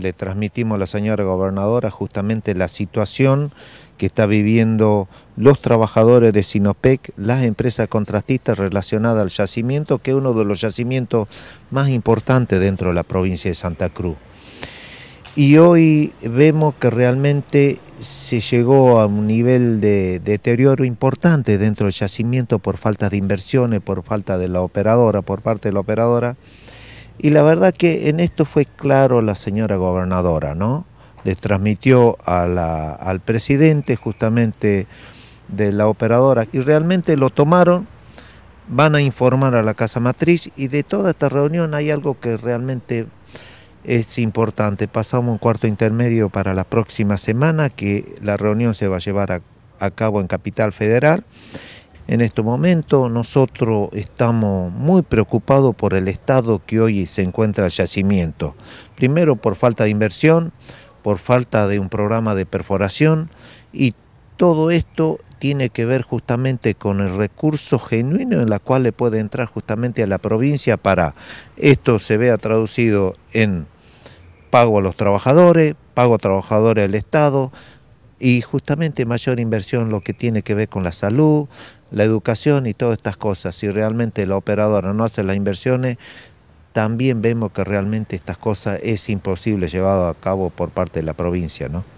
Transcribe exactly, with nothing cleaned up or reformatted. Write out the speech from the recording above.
le transmitimos a la señora gobernadora justamente la situación que está viviendo los trabajadores de Sinopec, las empresas contratistas relacionadas al yacimiento, que es uno de los yacimientos más importantes dentro de la provincia de Santa Cruz. Y hoy vemos que realmente se llegó a un nivel de deterioro importante dentro del yacimiento por falta de inversiones, por falta de la operadora, por parte de la operadora. Y la verdad que en esto fue claro la señora gobernadora, ¿no? Le transmitió a la, al presidente justamente de la operadora y realmente lo tomaron, van a informar a la Casa Matriz y de toda esta reunión hay algo que realmente es importante. Pasamos un cuarto intermedio para la próxima semana, que la reunión se va a llevar a, a cabo en Capital Federal. En este momento nosotros estamos muy preocupados por el estado que hoy se encuentra el yacimiento. Primero por falta de inversión, por falta de un programa de perforación, y todo esto tiene que ver justamente con el recurso genuino en el cual le puede entrar justamente a la provincia para esto se vea traducido en pago a los trabajadores, pago a trabajadores del Estado y justamente mayor inversión lo que tiene que ver con la salud, la educación y todas estas cosas. Si realmente la operadora no hace las inversiones, también vemos que realmente estas cosas es imposible llevado a cabo por parte de la provincia, ¿no?